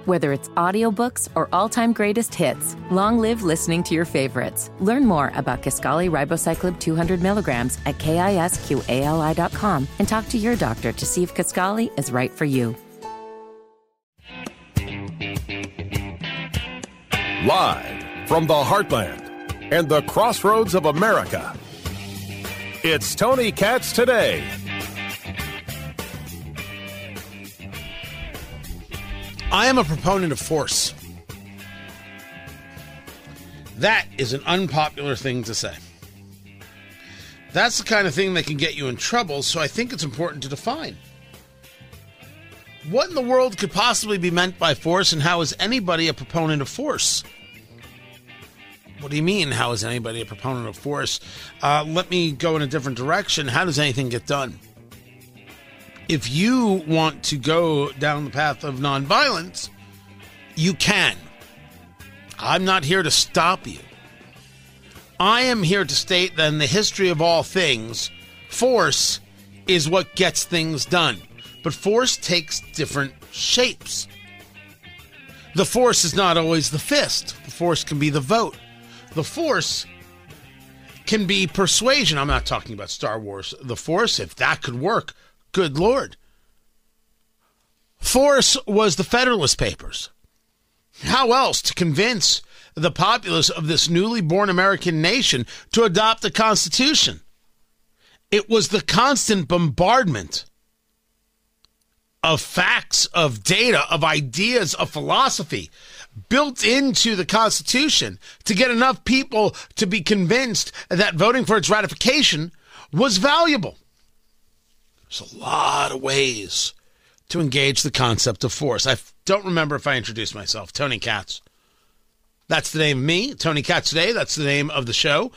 Whether it's audiobooks or all-time greatest hits, long live listening to your favorites. Learn more about Kisqali Ribociclib 200 milligrams at KISQALI.com and talk to your doctor to see if Kisqali is right for you. Live from the heartland and the crossroads of America, it's Tony Katz Today. I am a proponent of force. That is an unpopular thing to say. That's the kind of thing that can get you in trouble, so I think it's important to define. What in the world could possibly be meant by force, and how is anybody a proponent of force? What do you mean, how is anybody a proponent of force? Let me go in a different direction. How does anything get done? If you want to go down the path of nonviolence, you can. I'm not here to stop you. I am here to state that in the history of all things, force is what gets things done. But force takes different shapes. The force is not always the fist. The force can be the vote. The force can be persuasion. I'm not talking about Star Wars. The force, if that could work, good Lord. Force was the Federalist Papers. How else to convince the populace of this newly born American nation to adopt the Constitution? It was the constant bombardment of facts, of data, of ideas, of philosophy built into the Constitution to get enough people to be convinced that voting for its ratification was valuable. There's a lot of ways to engage the concept of force. I don't remember if I introduced myself. Tony Katz. That's the name of me, Tony Katz Today. That's the name of the show.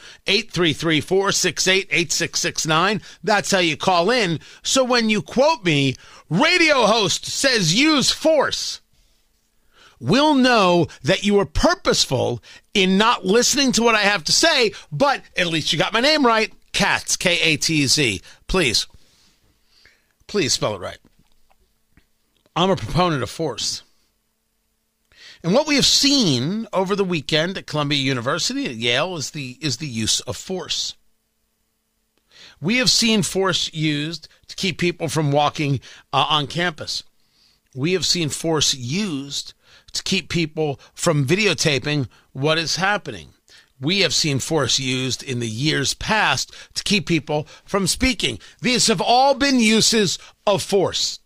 833-468-8669. That's how you call in. So when you quote me, radio host says use force, we'll know that you were purposeful in not listening to what I have to say, but at least you got my name right. Katz, K-A-T-Z. Please spell it right. I'm a proponent of force. And what we have seen over the weekend at Columbia University, at Yale, is the use of force. We have seen force used to keep people from walking on campus. We have seen force used to keep people from videotaping what is happening. We have seen force used in the years past to keep people from speaking. These have all been uses of force.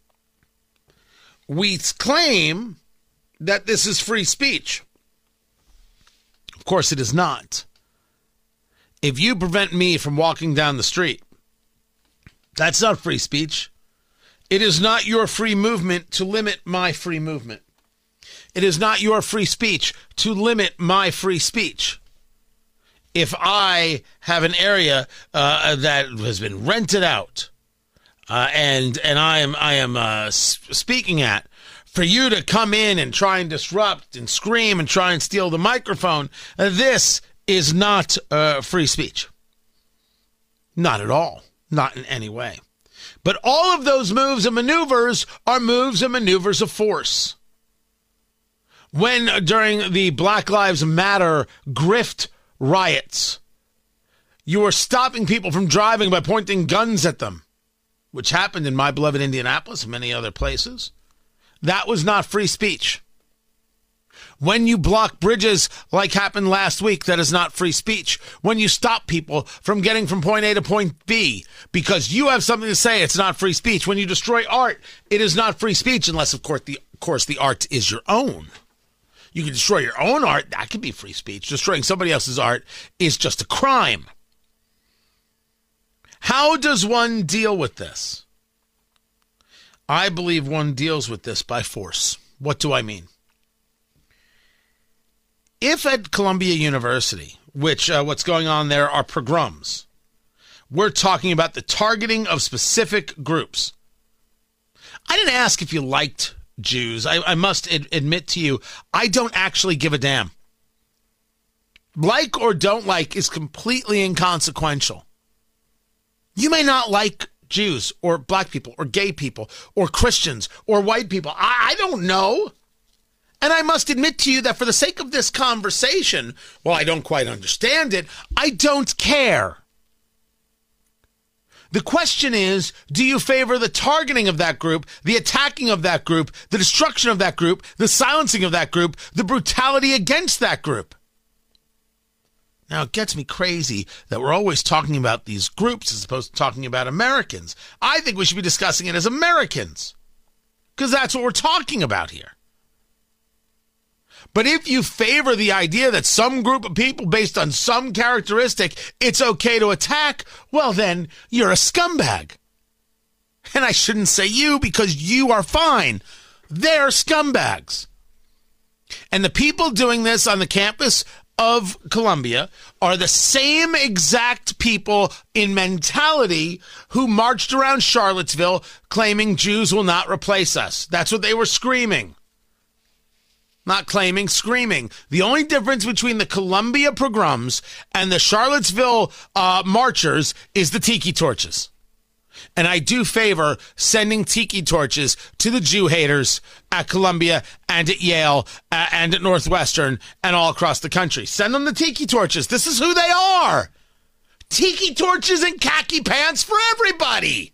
We claim that this is free speech. Of course, it is not. If you prevent me from walking down the street, that's not free speech. It is not your free movement to limit my free movement. It is not your free speech to limit my free speech. If I have an area that has been rented out and I am speaking at, for you to come in and try and disrupt and scream and try and steal the microphone, this is not free speech. Not at all. Not in any way. But all of those moves and maneuvers are moves and maneuvers of force. When during the Black Lives Matter grift riots, you were stopping people from driving by pointing guns at them, which happened in my beloved Indianapolis and many other places, that was not free speech. When you block bridges like happened last week, that is not free speech. When you stop people from getting from point A to point B because you have something to say, it's not free speech. When you destroy art, it is not free speech unless, of course, the art is your own. You can destroy your own art. That could be free speech. Destroying somebody else's art is just a crime. How does one deal with this? I believe one deals with this by force. What do I mean? If at Columbia University, which what's going on there are pogroms, we're talking about the targeting of specific groups. I didn't ask if you liked Jews. I must admit to you, I don't actually give a damn. Like or don't like is completely inconsequential. You may not like Jews or black people or gay people or Christians or white people. I don't know. And I must admit to you that for the sake of this conversation, while I don't quite understand it, I don't care. The question is, do you favor the targeting of that group, the attacking of that group, the destruction of that group, the silencing of that group, the brutality against that group? Now, it gets me crazy that we're always talking about these groups as opposed to talking about Americans. I think we should be discussing it as Americans, because that's what we're talking about here. But if you favor the idea that some group of people, based on some characteristic, it's okay to attack, well then, you're a scumbag. And I shouldn't say you, because you are fine. They're scumbags. And the people doing this on the campus of Columbia are the same exact people in mentality who marched around Charlottesville claiming Jews will not replace us. That's what they were screaming. Not claiming, screaming. The only difference between the Columbia pogroms and the Charlottesville marchers is the tiki torches. And I do favor sending tiki torches to the Jew haters at Columbia and at Yale and at Northwestern and all across the country. Send them the tiki torches. This is who they are. Tiki torches and khaki pants for everybody.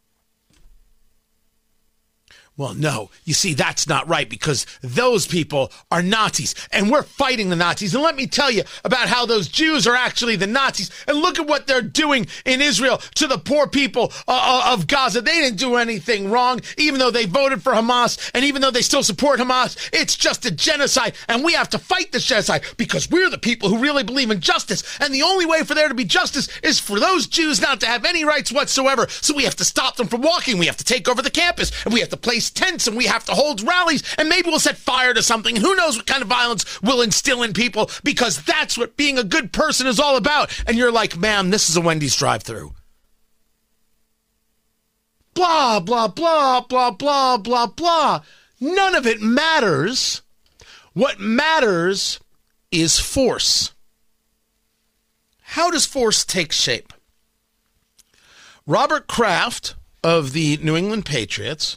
Well, no, you see, that's not right, because those people are Nazis, and we're fighting the Nazis. And let me tell you about how those Jews are actually the Nazis. And look at what they're doing in Israel to the poor people of Gaza. They didn't do anything wrong, even though they voted for Hamas, and even though they still support Hamas. It's just a genocide, and we have to fight this genocide because we're the people who really believe in justice. And the only way for there to be justice is for those Jews not to have any rights whatsoever. So we have to stop them from walking. We have to take over the campus, and we have to place tents, and we have to hold rallies, and maybe we'll set fire to something. Who knows what kind of violence we'll instill in people, because that's what being a good person is all about. And you're like, ma'am, this is a Wendy's drive-thru. Blah, blah, blah, blah, blah, blah, blah. None of it matters. What matters is force. How does force take shape? Robert Kraft of the New England Patriots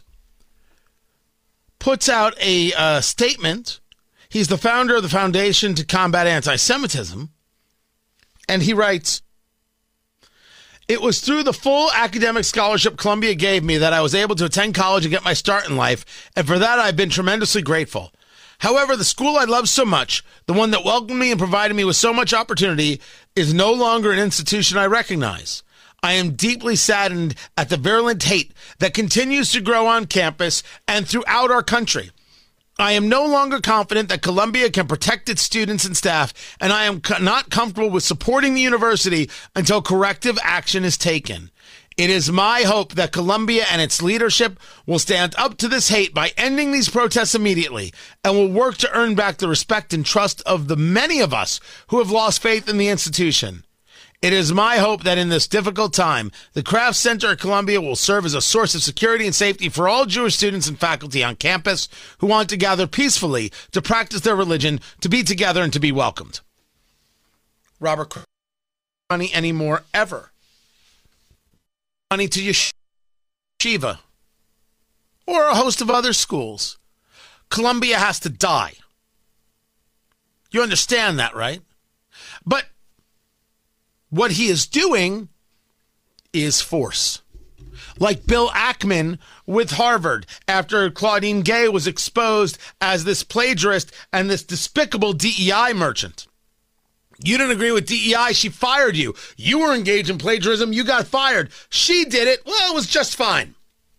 puts out a statement. He's the founder of the Foundation to Combat Anti-Semitism. And he writes, "It was through the full academic scholarship Columbia gave me that I was able to attend college and get my start in life. And for that, I've been tremendously grateful. However, the school I love so much, the one that welcomed me and provided me with so much opportunity, is no longer an institution I recognize. I am deeply saddened at the virulent hate that continues to grow on campus and throughout our country. I am no longer confident that Columbia can protect its students and staff, and I am not comfortable with supporting the university until corrective action is taken. It is my hope that Columbia and its leadership will stand up to this hate by ending these protests immediately and will work to earn back the respect and trust of the many of us who have lost faith in the institution. It is my hope that in this difficult time, the Kraft Center at Columbia will serve as a source of security and safety for all Jewish students and faculty on campus who want to gather peacefully, to practice their religion, to be together, and to be welcomed." Robert Kraft, money anymore ever. Money to Yeshiva or a host of other schools. Columbia has to die. You understand that, right? But what he is doing is force. Like Bill Ackman with Harvard after Claudine Gay was exposed as this plagiarist and this despicable DEI merchant. You didn't agree with DEI, she fired you. You were engaged in plagiarism, you got fired. She did it, well, it was just fine.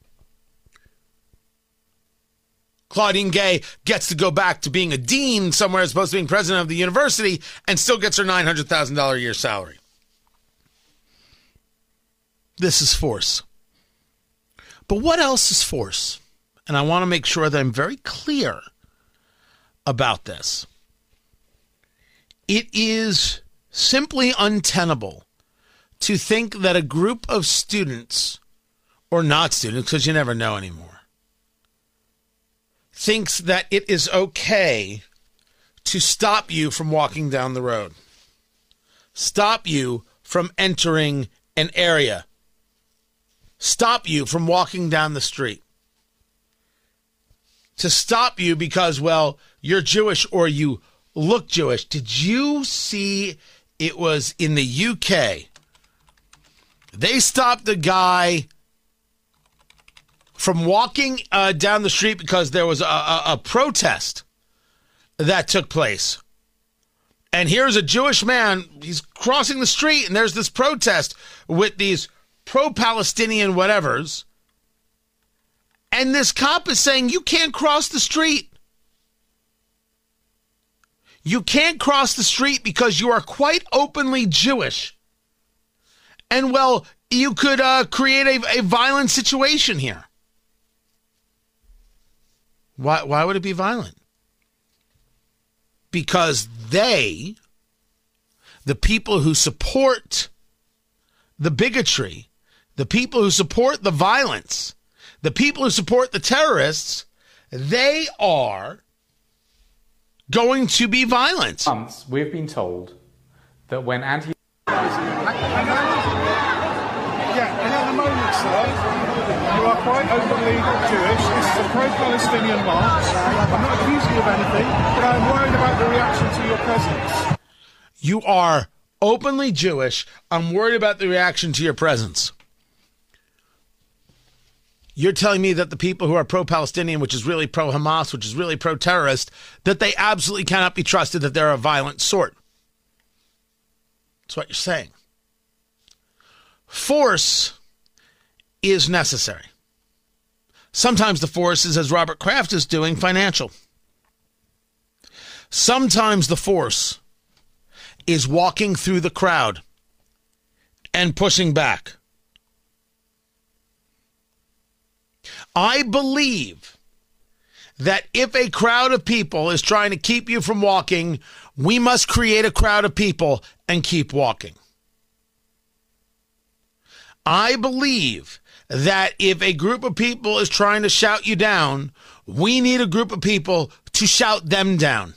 Claudine Gay gets to go back to being a dean somewhere as opposed to being president of the university and still gets her $900,000 a year salary. This is force. But what else is force? And I want to make sure that I'm very clear about this. It is simply untenable to think that a group of students, or not students, because you never know anymore, thinks that it is okay to stop you from walking down the road, stop you from entering an area, stop you from walking down the street. to stop you because, well, you're Jewish or you look Jewish. Did you see it was in the UK? They stopped the guy from walking down the street because there was a protest that took place. And here's a Jewish man, he's crossing the street, and there's this protest with these pro-Palestinian whatevers. And this cop is saying, you can't cross the street. You can't cross the street because you are quite openly Jewish. And, well, you could create a violent situation here. Why would it be violent? Because they, the people who support the bigotry, the people who support the violence, the people who support the terrorists, they are going to be violent. Months, we've been told that when anti... Yeah, and at the moment, sir, you are quite openly Jewish. This is a pro-Palestinian march. I'm not accusing you of anything, but I'm worried about the reaction to your presence. You are openly Jewish. I'm worried about the reaction to your presence. You're telling me that the people who are pro-Palestinian, which is really pro-Hamas, which is really pro-terrorist, that they absolutely cannot be trusted, that they're a violent sort. That's what you're saying. Force is necessary. Sometimes the force is, as Robert Kraft is doing, financial. Sometimes the force is walking through the crowd and pushing back. I believe that if a crowd of people is trying to keep you from walking, we must create a crowd of people and keep walking. I believe that if a group of people is trying to shout you down, we need a group of people to shout them down.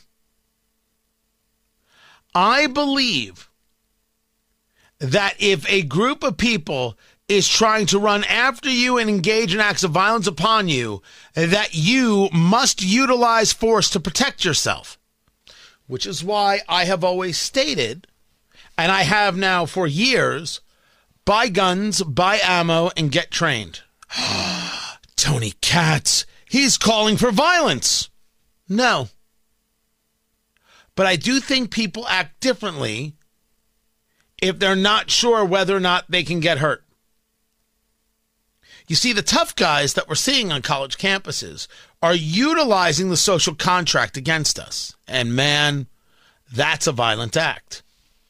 I believe that if a group of people is trying to run after you and engage in acts of violence upon you, that you must utilize force to protect yourself. Which is why I have always stated, and I have now for years, buy guns, buy ammo, and get trained. Tony Katz, he's calling for violence. No. But I do think people act differently if they're not sure whether or not they can get hurt. You see, the tough guys that we're seeing on college campuses are utilizing the social contract against us. And man, that's a violent act.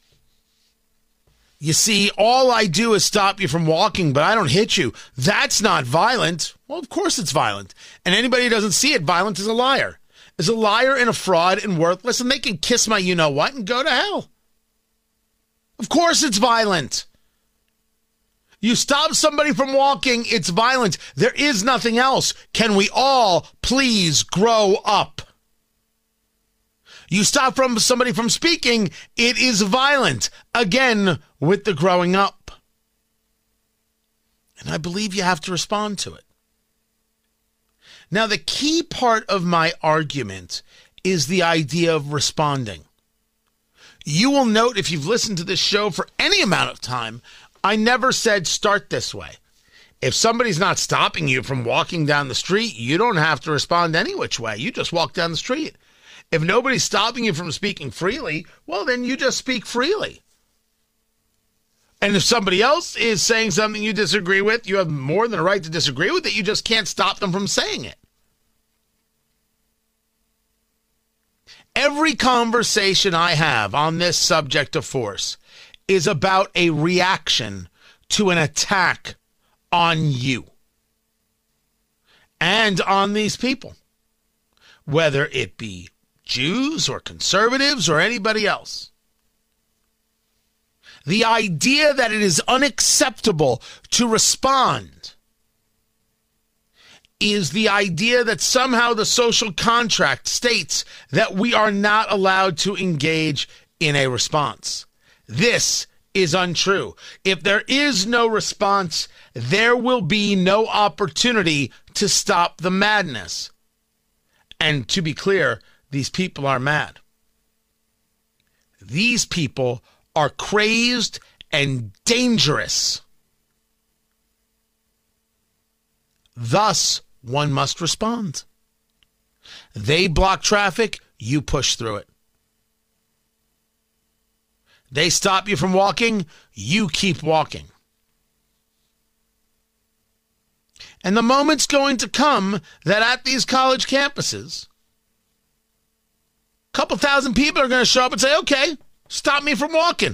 You see, all I do is stop you from walking, but I don't hit you. That's not violent. Well, of course it's violent. And anybody who doesn't see it violent is a liar. Is a liar and a fraud and worthless, and they can kiss my you-know-what and go to hell. Of course it's violent. You stop somebody from walking, it's violent. There is nothing else. Can we all please grow up? You stop somebody from speaking, it is violent. Again, with the growing up. And I believe you have to respond to it. Now, the key part of my argument is the idea of responding. You will note, if you've listened to this show for any amount of time, I never said start this way. If somebody's not stopping you from walking down the street, you don't have to respond any which way. You just walk down the street. If nobody's stopping you from speaking freely, well, then you just speak freely. And if somebody else is saying something you disagree with, you have more than a right to disagree with it. You just can't stop them from saying it. Every conversation I have on this subject of force is about a reaction to an attack on you and on these people, whether it be Jews or conservatives or anybody else. The idea that it is unacceptable to respond is the idea that somehow the social contract states that we are not allowed to engage in a response. This is untrue. If there is no response, there will be no opportunity to stop the madness. And to be clear, these people are mad. These people are crazed and dangerous. Thus, one must respond. They block traffic, you push through it. They stop you from walking, you keep walking. And the moment's going to come that at these college campuses, a couple thousand people are going to show up and say, okay, stop me from walking.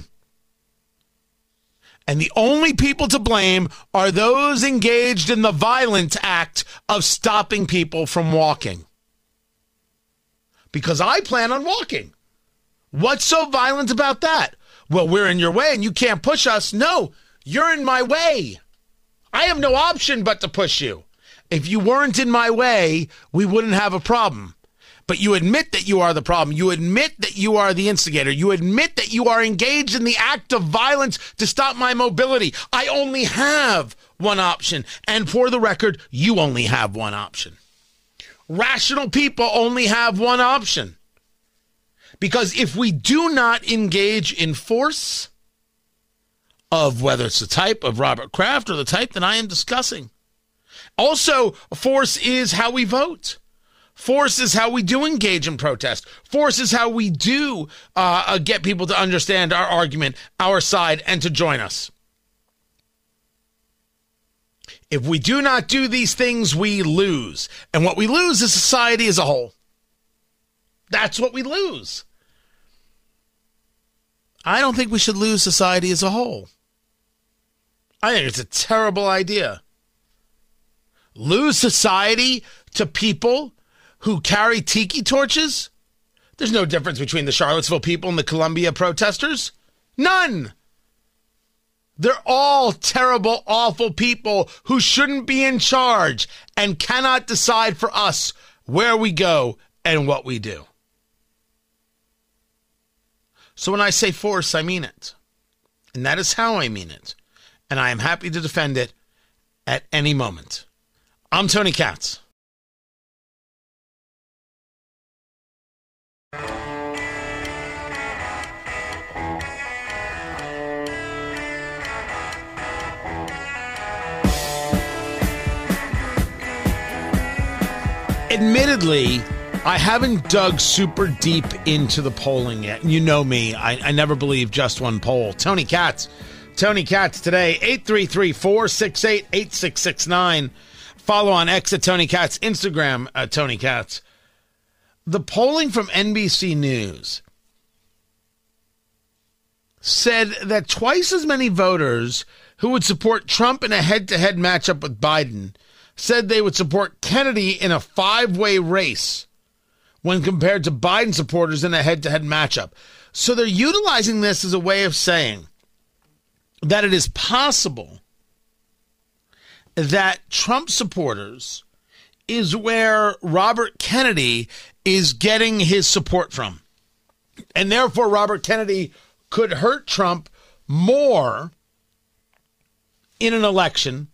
And the only people to blame are those engaged in the violent act of stopping people from walking. Because I plan on walking. What's so violent about that? Well, we're in your way and you can't push us. No, you're in my way. I have no option but to push you. If you weren't in my way, we wouldn't have a problem. But you admit that you are the problem. You admit that you are the instigator. You admit that you are engaged in the act of violence to stop my mobility. I only have one option. And for the record, you only have one option. Rational people only have one option. Because if we do not engage in force, of whether it's the type of Robert Kraft or the type that I am discussing. Also, force is how we vote. Force is how we do engage in protest. Force is how we do get people to understand our argument, our side, and to join us. If we do not do these things, we lose. And what we lose is society as a whole. That's what we lose. I don't think we should lose society as a whole. I think it's a terrible idea. Lose society to people who carry tiki torches? There's no difference between the Charlottesville people and the Columbia protesters. None. They're all terrible, awful people who shouldn't be in charge and cannot decide for us where we go and what we do. So when I say force, I mean it. And that is how I mean it. And I am happy to defend it at any moment. I'm Tony Katz. Admittedly, I haven't dug super deep into the polling yet. You know me. I never believe just one poll. Tony Katz today, 833-468-8669. Follow on X at Tony Katz, Instagram at Tony Katz. The polling from NBC News said that twice as many voters who would support Trump in a head-to-head matchup with Biden said they would support Kennedy in a five-way race when compared to Biden supporters in a head-to-head matchup. So they're utilizing this as a way of saying that it is possible that Trump supporters is where Robert Kennedy is getting his support from. And therefore, Robert Kennedy could hurt Trump more in an election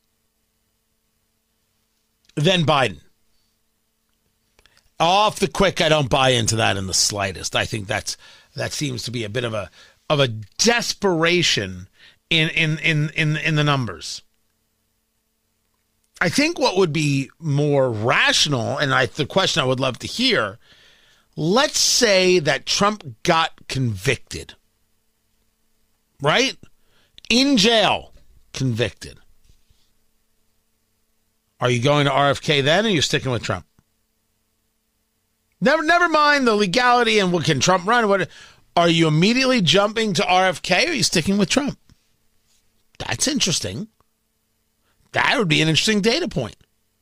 than Biden. Off the quick, I don't buy into that in the slightest. I think that seems to be a bit of a desperation in the numbers. I think what would be more rational, and the question I would love to hear, let's say that Trump got convicted, right? In jail, convicted. Are you going to RFK then, or are you sticking with Trump? Never mind the legality and what can Trump run. What are you immediately jumping to RFK, or are you sticking with Trump? That's interesting. That would be an interesting data point.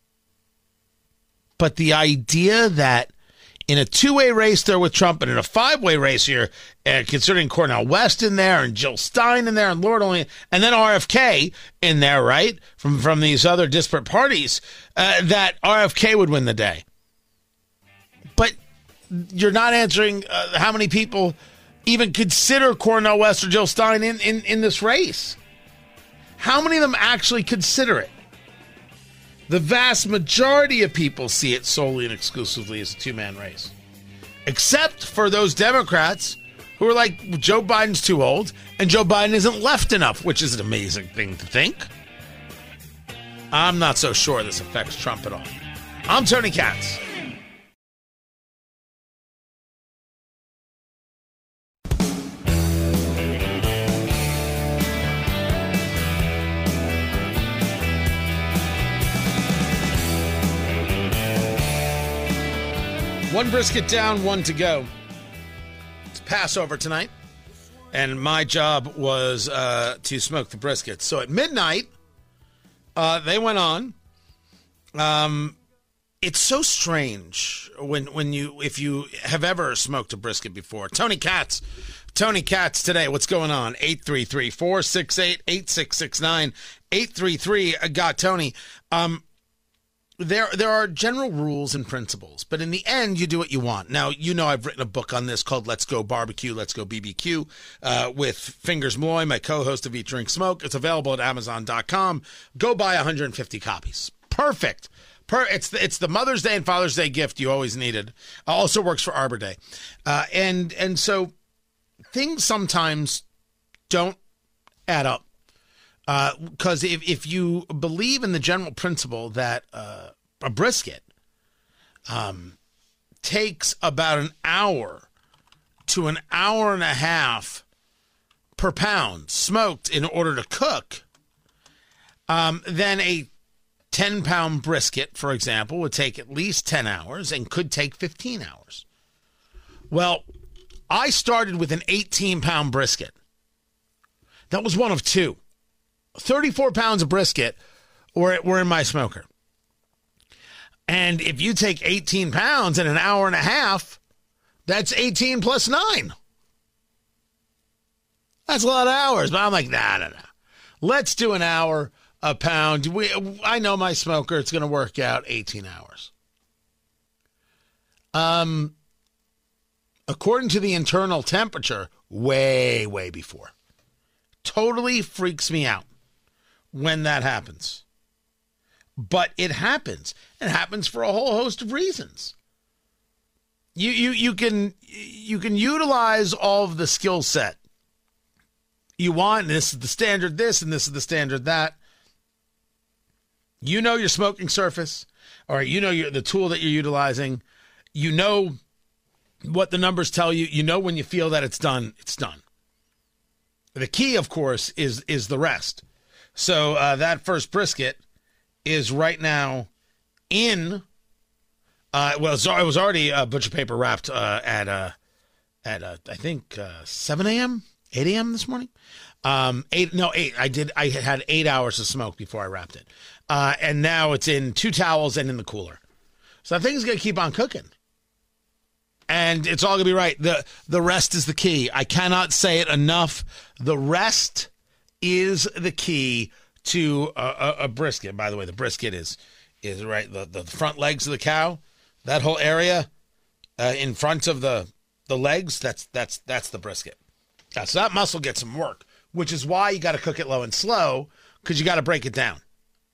But the idea that in a two-way race there with Trump and in a five-way race here, considering Cornel West in there and Jill Stein in there and Lord only, and then RFK in there, right, from these other disparate parties, that RFK would win the day. But you're not answering how many people even consider Cornel West or Jill Stein in this race. How many of them actually consider it? The vast majority of people see it solely and exclusively as a two-man race. Except for those Democrats who are like, Joe Biden's too old and Joe Biden isn't left enough, which is an amazing thing to think. I'm not so sure this affects Trump at all. I'm Tony Katz. One brisket down, one to go. It's Passover tonight, and my job was to smoke the brisket. So at midnight, they went on. It's so strange if you have ever smoked a brisket before. Tony Katz today. What's going on? 833-468-8669. 833 got Tony. There are general rules and principles, but in the end, you do what you want. Now, I've written a book on this called Let's Go Barbecue, Let's Go BBQ, with Fingers Malloy, my co-host of Eat, Drink, Smoke. It's available at Amazon.com. Go buy 150 copies. Perfect. It's the Mother's Day and Father's Day gift you always needed. Also works for Arbor Day. And so things sometimes don't add up. Because if you believe in the general principle that a brisket takes about an hour to an hour and a half per pound smoked in order to cook, then a 10-pound brisket, for example, would take at least 10 hours and could take 15 hours. Well, I started with an 18-pound brisket. That was one of two. 34 pounds of brisket were in my smoker. And if you take 18 pounds in an hour and a half, that's 18 plus 9. That's a lot of hours. But I'm like, nah. Let's do an hour a pound. I know my smoker. It's going to work out 18 hours. According to the internal temperature, way, way before. Totally freaks me out when that happens. But it happens. It happens for a whole host of reasons. You can utilize all of the skill set you want. And this is the standard this, and this is the standard that. You know your smoking surface, or the tool that you're utilizing. You know what the numbers tell you. You know when you feel that it's done, it's done. The key, of course, is the rest. So that first brisket is right now in. It was already butcher paper wrapped at I think 7 a.m., 8 a.m. this morning. 8. I had 8 hours of smoke before I wrapped it, and now it's in 2 towels and in the cooler. So that thing's gonna keep on cooking, and it's all gonna be right. The rest is the key. I cannot say it enough. The rest is the key to a brisket. By the way, the brisket is right, the front legs of the cow, that whole area in front of the legs, that's the brisket. So that muscle gets some work, which is why you got to cook it low and slow, because you got to break it down.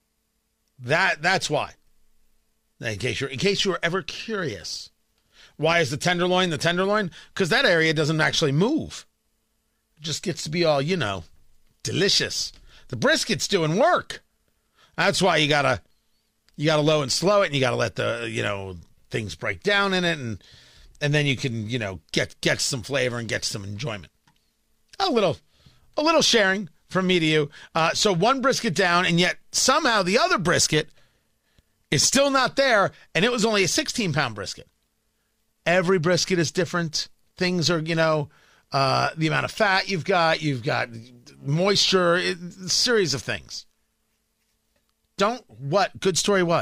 That's why. In case you were ever curious, why is the tenderloin the tenderloin? Because that area doesn't actually move. It just gets to be all, delicious. The brisket's doing work. That's why you gotta low and slow it, and you gotta let the things break down in it, and then you can get some flavor and get some enjoyment. A little sharing from me to you. So one brisket down, and yet somehow the other brisket is still not there, and it was only a 16-pound brisket. Every brisket is different. Things are the amount of fat you've got moisture, a series of things. Good story what?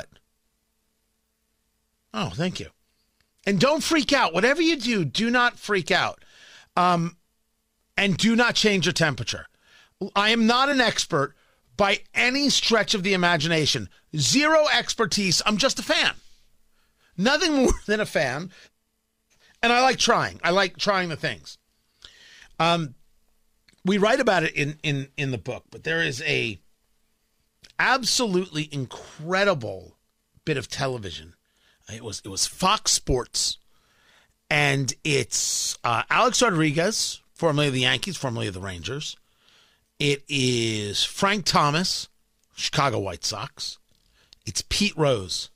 Oh, thank you. And don't freak out. Whatever you do not freak out. And do not change your temperature. I am not an expert by any stretch of the imagination. Zero expertise. I'm just a fan. Nothing more than a fan. And I like trying. I like trying the things. We write about it in the book, but there is a absolutely incredible bit of television. It was Fox Sports, and it's Alex Rodriguez, formerly of the Yankees, formerly of the Rangers. It is Frank Thomas, Chicago White Sox. It's Pete Rose.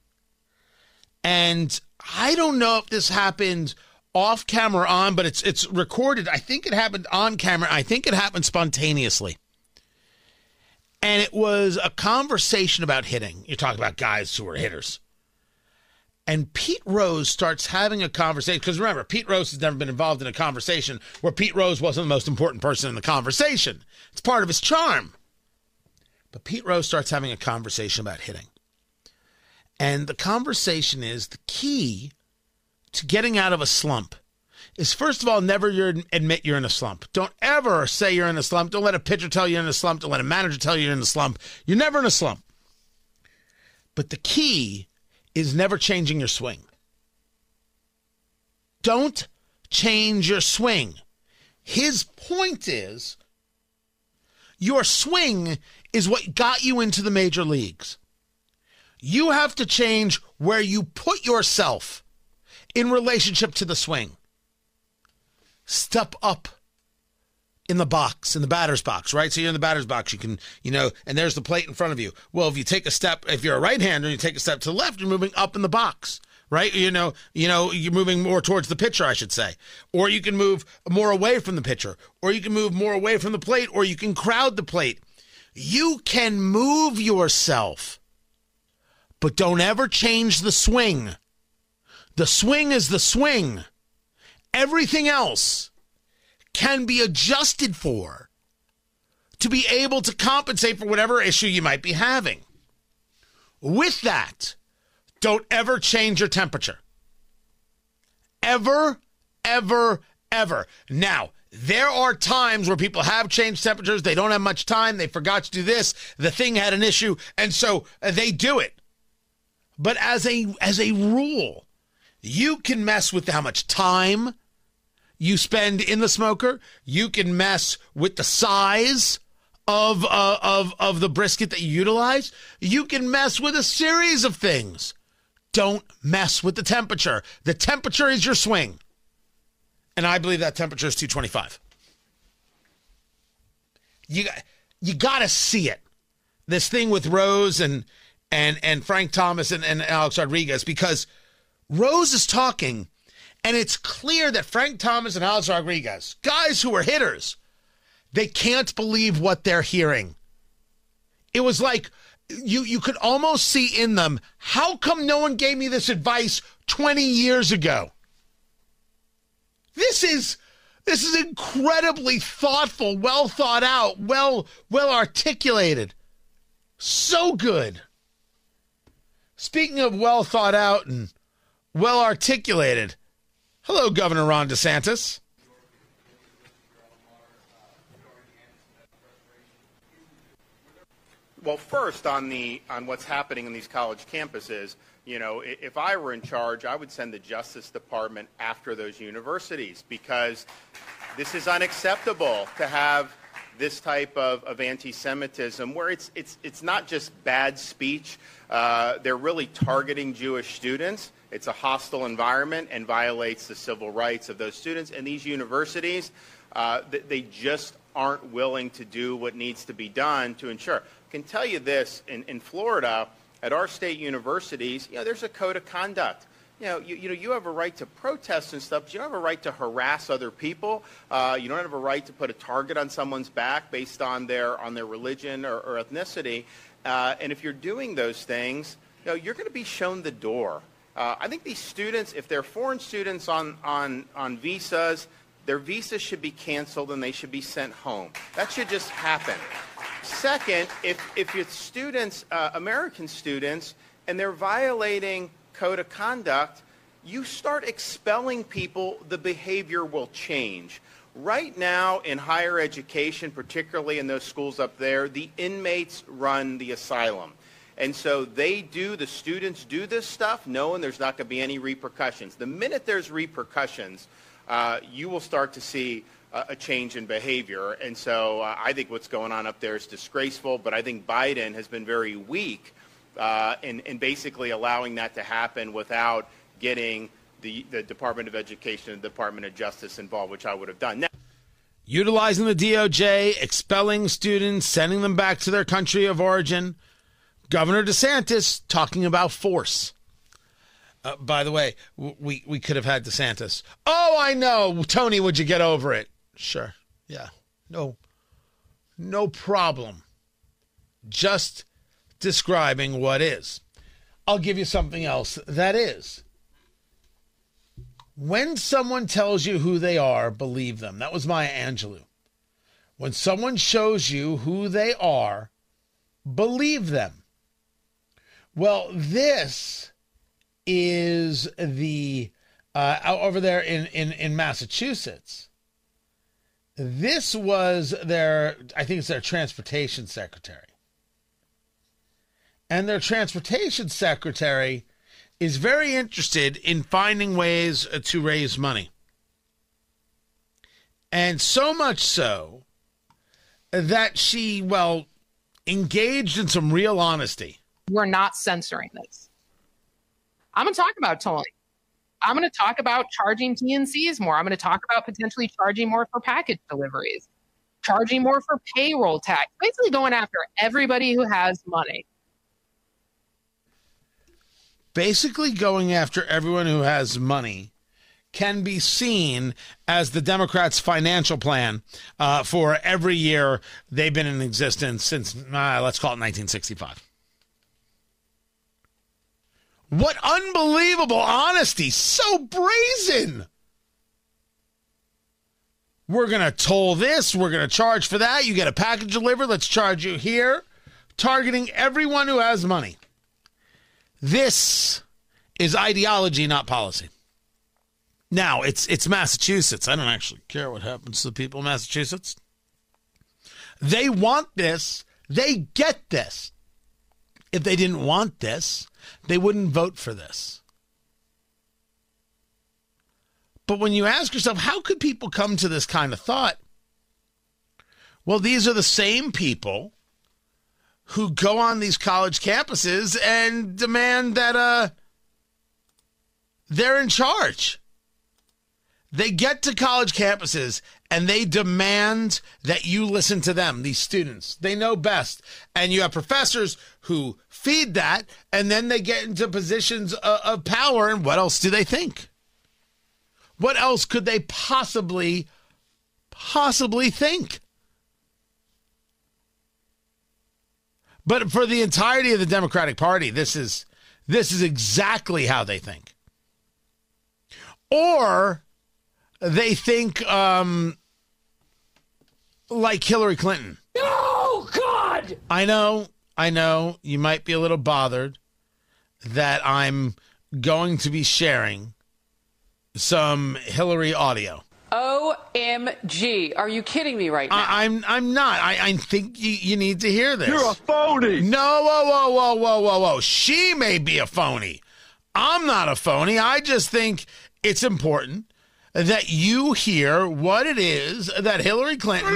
And I don't know if this happened off camera or on, but it's recorded. I think it happened on camera. I think it happened spontaneously. And it was a conversation about hitting. You're talking about guys who are hitters. And Pete Rose starts having a conversation. Because remember, Pete Rose has never been involved in a conversation where Pete Rose wasn't the most important person in the conversation. It's part of his charm. But Pete Rose starts having a conversation about hitting. And the conversation is the key to getting out of a slump is, first of all, never admit you're in a slump. Don't ever say you're in a slump. Don't let a pitcher tell you you're in a slump. Don't let a manager tell you you're in a slump. You're never in a slump. But the key is never changing your swing. Don't change your swing. His point is, your swing is what got you into the major leagues. You have to change where you put yourself in relationship to the swing. Step up in the box, in the batter's box, right? So you're in the batter's box, you can, and there's the plate in front of you. Well, if you take a step, if you're a right-hander and you take a step to the left, you're moving up in the box, right? You're moving more towards the pitcher, I should say. Or you can move more away from the pitcher, or you can move more away from the plate, or you can crowd the plate. You can move yourself, but don't ever change the swing. The swing is the swing. Everything else can be adjusted for to be able to compensate for whatever issue you might be having. With that, don't ever change your temperature. Ever, ever, ever. Now, there are times where people have changed temperatures. They don't have much time. They forgot to do this. The thing had an issue, and so they do it. But as a rule, you can mess with how much time you spend in the smoker. You can mess with the size of the brisket that you utilize. You can mess with a series of things. Don't mess with the temperature. The temperature is your swing. And I believe that temperature is 225. You got to see it. This thing with Rose and Frank Thomas and Alex Rodriguez, because Rose is talking, and it's clear that Frank Thomas and Alex Rodriguez, guys who are hitters, they can't believe what they're hearing. It was like you could almost see in them, how come no one gave me this advice 20 years ago? This is incredibly thoughtful, well thought out, well articulated. So good. Speaking of well thought out and well articulated, hello, Governor Ron DeSantis. Well, first on what's happening in these college campuses, if I were in charge, I would send the Justice Department after those universities, because this is unacceptable to have this type of anti-Semitism where it's not just bad speech. They're really targeting Jewish students. It's a hostile environment and violates the civil rights of those students. And these universities, they just aren't willing to do what needs to be done to ensure. I can tell you this, in Florida, at our state universities, there's a code of conduct. You have a right to protest and stuff, but you don't have a right to harass other people. You don't have a right to put a target on someone's back based on their religion or ethnicity. And if you're doing those things, you're going to be shown the door. I think these students, if they're foreign students on visas, their visas should be canceled and they should be sent home. That should just happen. Second, if it's students, American students, and they're violating code of conduct, you start expelling people, the behavior will change. Right now in higher education, particularly in those schools up there, the inmates run the asylum. And so the students do this stuff knowing there's not going to be any repercussions. The minute there's repercussions, you will start to see a change in behavior. And so I think what's going on up there is disgraceful, but I think Biden has been very weak in basically allowing that to happen without getting the Department of Education and the Department of Justice involved, which I would have done. Now, utilizing the DOJ, expelling students, sending them back to their country of origin. Governor DeSantis talking about force. By the way, we could have had DeSantis. Oh, I know. Tony, would you get over it? Sure. Yeah. No problem. Just describing what is. I'll give you something else that is. When someone tells you who they are, believe them. That was Maya Angelou. When someone shows you who they are, believe them. Well, this is the over there in Massachusetts. This was their, I think it's their transportation secretary. And their transportation secretary is very interested in finding ways to raise money. And so much so that she, engaged in some real honesty. We're not censoring this. I'm going to talk about tolling. I'm going to talk about charging TNCs more. I'm going to talk about potentially charging more for package deliveries, charging more for payroll tax, basically going after everybody who has money. Basically going after everyone who has money can be seen as the Democrats' financial plan for every year they've been in existence since, let's call it 1965. What unbelievable honesty. So brazen. We're going to toll this. We're going to charge for that. You get a package delivered. Let's charge you here. Targeting everyone who has money. This is ideology, not policy. Now, it's Massachusetts. I don't actually care what happens to the people of Massachusetts. They want this. They get this. If they didn't want this, they wouldn't vote for this. But when you ask yourself, how could people come to this kind of thought? Well, these are the same people who go on these college campuses and demand that they're in charge. They get to college campuses and they demand that you listen to them, these students. They know best. And you have professors who feed that, and then they get into positions of power. And what else do they think? What else could they possibly think? But for the entirety of the Democratic Party, this is exactly how they think. Or they think like Hillary Clinton. Oh, God! I know. You might be a little bothered that I'm going to be sharing some Hillary audio. OMG. Are you kidding me right now? I'm not. I think you need to hear this. You're a phony. No, whoa. She may be a phony. I'm not a phony. I just think it's important that you hear what it is that Hillary Clinton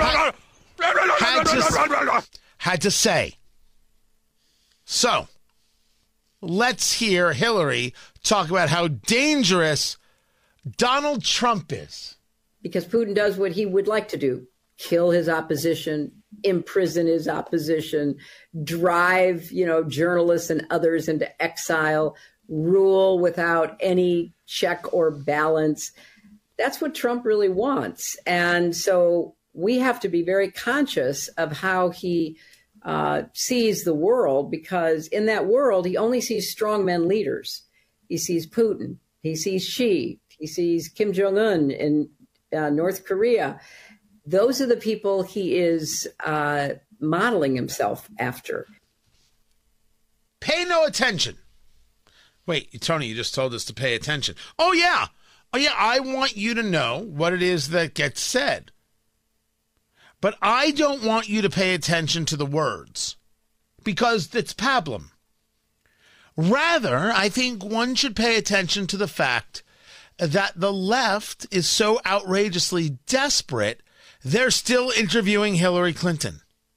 had to say. So, let's hear Hillary talk about how dangerous Donald Trump is. Because Putin does what he would like to do: kill his opposition, imprison his opposition, drive, journalists and others into exile, rule without any check or balance. That's what Trump really wants. And so we have to be very conscious of how he sees the world, because in that world, he only sees strongmen leaders. He sees Putin. He sees Xi. He sees Kim Jong-un in North Korea. Those are the people he is modeling himself after. Pay no attention. Wait, Tony, you just told us to pay attention. Oh, yeah. I want you to know what it is that gets said. But I don't want you to pay attention to the words, because it's pablum. Rather, I think one should pay attention to the fact that the left is so outrageously desperate, they're still interviewing Hillary Clinton.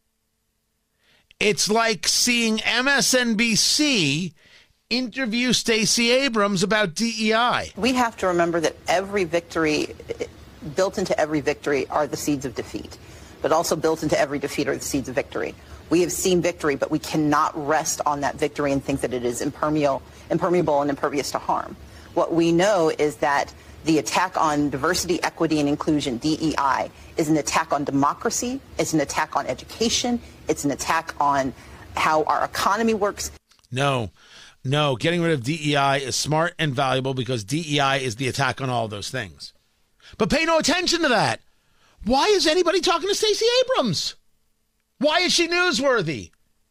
It's like seeing MSNBC interview Stacey Abrams about DEI. We have to remember that every victory, built into every victory, are the seeds of defeat, but also built into every defeat are the seeds of victory. We have seen victory, but we cannot rest on that victory and think that it is impermeable and impervious to harm. What we know is that the attack on diversity, equity, and inclusion, DEI, is an attack on democracy, it's an attack on education, it's an attack on how our economy works. No, getting rid of DEI is smart and valuable because DEI is the attack on all those things. But pay no attention to that. Why is anybody talking to Stacey Abrams? Why is she newsworthy?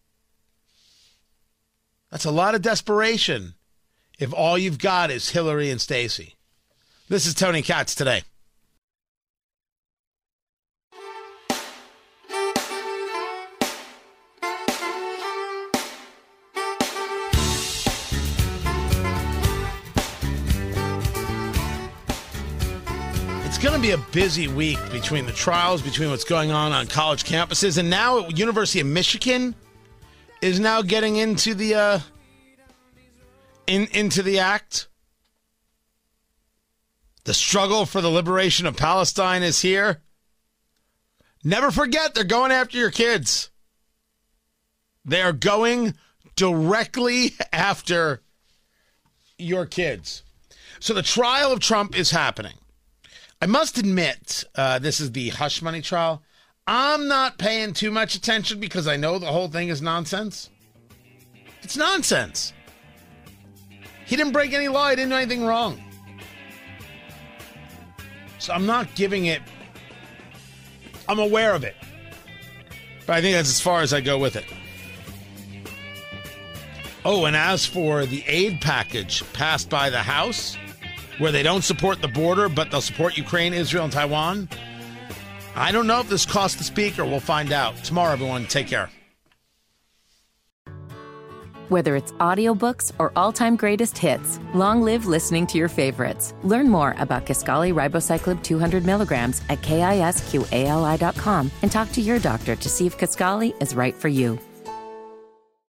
That's a lot of desperation if all you've got is Hillary and Stacey. This is Tony Katz Today. It's going to be a busy week between the trials, between what's going on college campuses, and now University of Michigan is now getting into the into the act. The struggle for the liberation of Palestine is here. Never forget, they're going after your kids. They are going directly after your kids. So the trial of Trump is happening. I must admit, this is the hush money trial. I'm not paying too much attention because I know the whole thing is nonsense. It's nonsense. He didn't break any law. He didn't do anything wrong. So I'm not giving it. I'm aware of it. But I think that's as far as I go with it. Oh, and as for the aid package passed by the House, where they don't support the border, but they'll support Ukraine, Israel, and Taiwan, I don't know if this cost the speaker. We'll find out. Tomorrow, everyone. Take care. Whether it's audiobooks or all-time greatest hits, long live listening to your favorites. Learn more about Kisqali Ribociclib 200 milligrams at KISQALI.com and talk to your doctor to see if Kisqali is right for you.